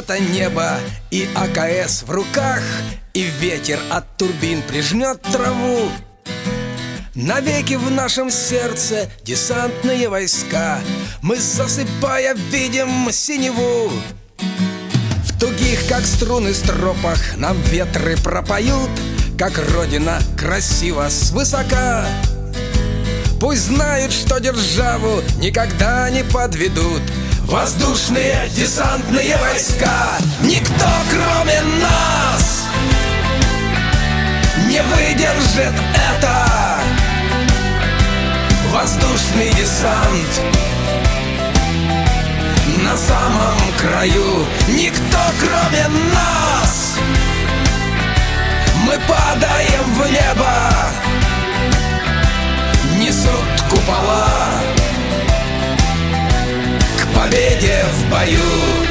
это небо и АКС в руках, и ветер от турбин прижмет траву. Навеки в нашем сердце десантные войска, мы, засыпая, видим синеву. В тугих, как струны, стропах нам ветры пропоют, как Родина красиво свысока. Пусть знают, что державу никогда не подведут воздушные десантные войска. Никто, кроме нас, не выдержит это. Воздушный десант на самом краю. Никто, кроме нас. Мы падаем в небо, несут купола к победе в бою.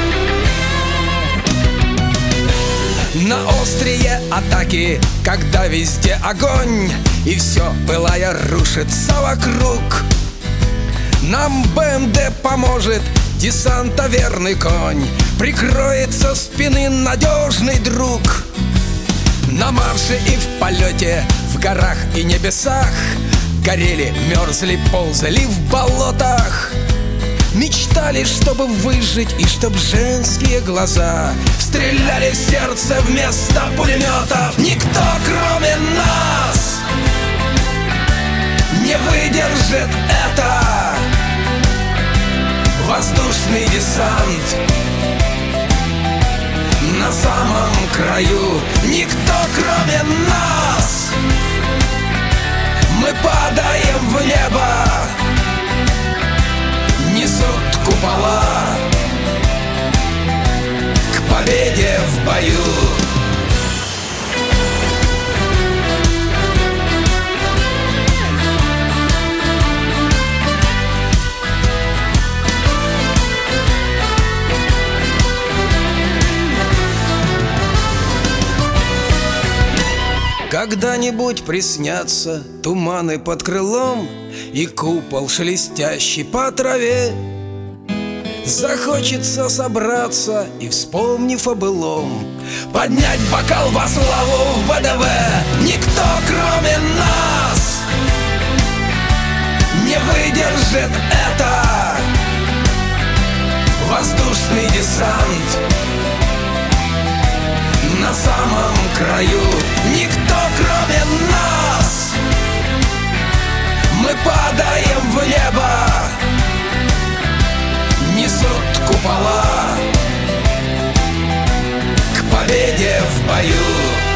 На острие атаки, когда везде огонь, и все, пылая, рушится вокруг, нам БМД поможет, десанта верный конь, прикроет со спины надежный друг. На марше и в полете, в горах и небесах горели, мерзли, ползали в болотах. Мечтали, чтобы выжить, и чтоб женские глаза стреляли в сердце вместо пулеметов. Никто, кроме нас, не выдержит это. Воздушный десант на самом краю. Никто, кроме нас. Мы падаем в небо, несут купола к победе в бою. Когда-нибудь приснятся туманы под крылом и купол, шелестящий по траве. Захочется собраться и, вспомнив о былом, поднять бокал во славу ВДВ. Никто, кроме нас, не выдержит это. Воздушный десант на самом краю. Никто, кроме нас. Мы падаем в небо, несут купола к победе в бою.